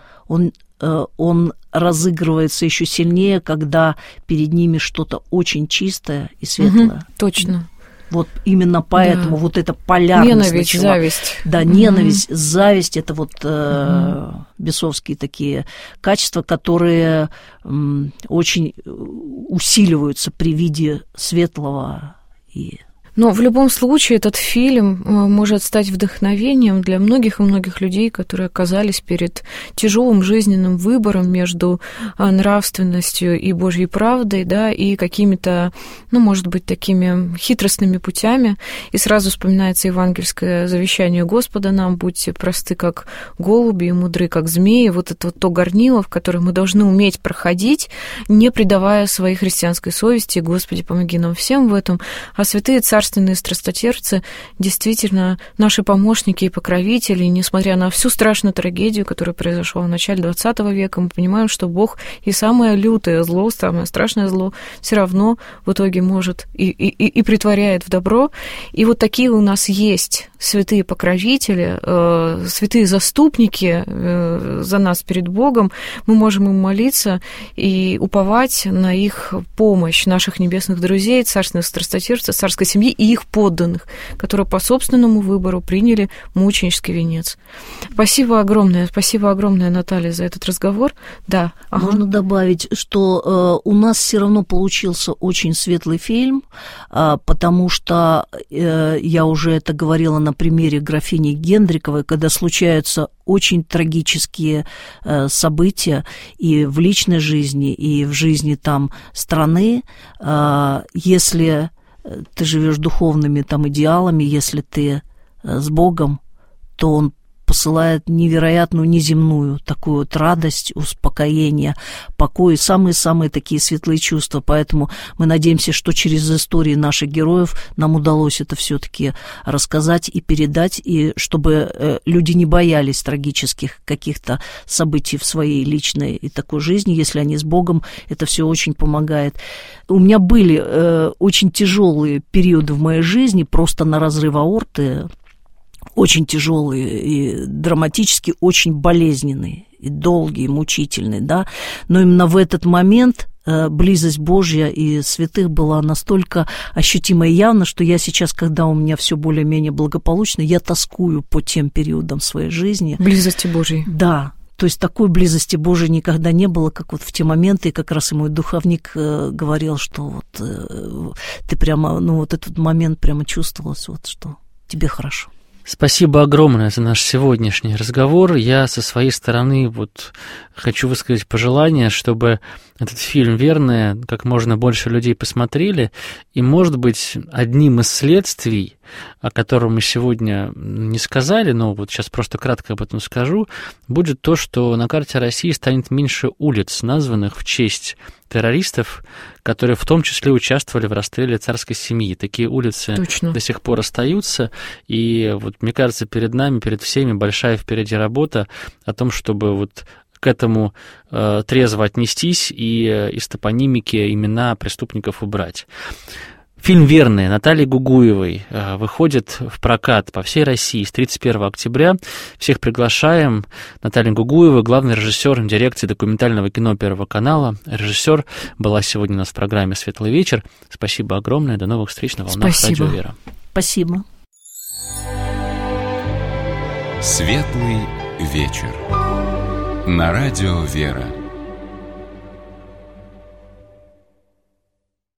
он разыгрывается еще сильнее, когда перед ними что-то очень чистое и светлое. Точно. Вот именно поэтому вот эта полярность ненависть, начала. зависть. Да, ненависть, зависть – это вот бесовские такие качества, которые очень усиливаются при виде светлого и... Но в любом случае этот фильм может стать вдохновением для многих и многих людей, которые оказались перед тяжелым жизненным выбором между нравственностью и Божьей правдой, да, и какими-то, ну, может быть, такими хитростными путями. И сразу вспоминается евангельское завещание Господа нам: будьте просты, как голуби, и мудры, как змеи. Вот это вот то горнило, в которое мы должны уметь проходить, не предавая своей христианской совести. Господи, помоги нам всем в этом. А святые царственные страстотерпцы действительно наши помощники и покровители. И несмотря на всю страшную трагедию, которая произошла в начале XX века, мы понимаем, что Бог и самое лютое зло, самое страшное зло все равно в итоге может и притворяет в добро. И вот такие у нас есть святые покровители, святые заступники за нас перед Богом. Мы можем им молиться и уповать на их помощь, наших небесных друзей, царственных страстотерпцев, царской семьи и их подданных, которые по собственному выбору приняли мученический венец. Спасибо огромное, Наталья, за этот разговор. Да. Ага. Можно добавить, что у нас все равно получился очень светлый фильм, потому что я уже это говорила на примере графини Гендриковой, когда случаются очень трагические события и в личной жизни, и в жизни там страны. Если ты живешь духовными там идеалами, если ты с Богом, то Он посылает невероятную, неземную такую вот радость, успокоение, покой, самые-самые такие светлые чувства. Поэтому мы надеемся, что через истории наших героев нам удалось это все-таки рассказать и передать, и чтобы люди не боялись трагических каких-то событий в своей личной и такой жизни. Если они с Богом, это все очень помогает. У меня были очень тяжелые периоды в моей жизни, просто на разрыв аорты, очень тяжелые и драматически очень болезненные, и долгие, и мучительные, да. Но именно в этот момент близость Божья и святых была настолько ощутима и явна, что я сейчас, когда у меня все более-менее благополучно, я тоскую по тем периодам своей жизни. Близости Божьей. Да. То есть такой близости Божией никогда не было, как вот в те моменты, и как раз и мой духовник говорил, что вот ты прямо, ну вот этот момент прямо чувствовалось, вот что тебе хорошо. Спасибо огромное за наш сегодняшний разговор. Я со своей стороны вот хочу высказать пожелание, чтобы этот фильм «Верные» как можно больше людей посмотрели, и, может быть, одним из следствий, о котором мы сегодня не сказали, но вот сейчас просто кратко об этом скажу, будет то, что на карте России станет меньше улиц, названных в честь террористов, которые в том числе участвовали в расстреле царской семьи. Такие улицы Точно. До сих пор остаются, и вот мне кажется, перед нами, перед всеми большая впереди работа о том, чтобы вот к этому трезво отнестись и из топонимики имена преступников убрать. Фильм «Верные» Натальи Гугуевой выходит в прокат по всей России с 31 октября. Всех приглашаем. Наталья Гугуева, главный режиссер дирекции документального кино Первого канала. Режиссер была сегодня у нас в программе «Светлый вечер». Спасибо огромное. До новых встреч на волнах Радио Вера. Спасибо. «Светлый вечер» на Радио Вера.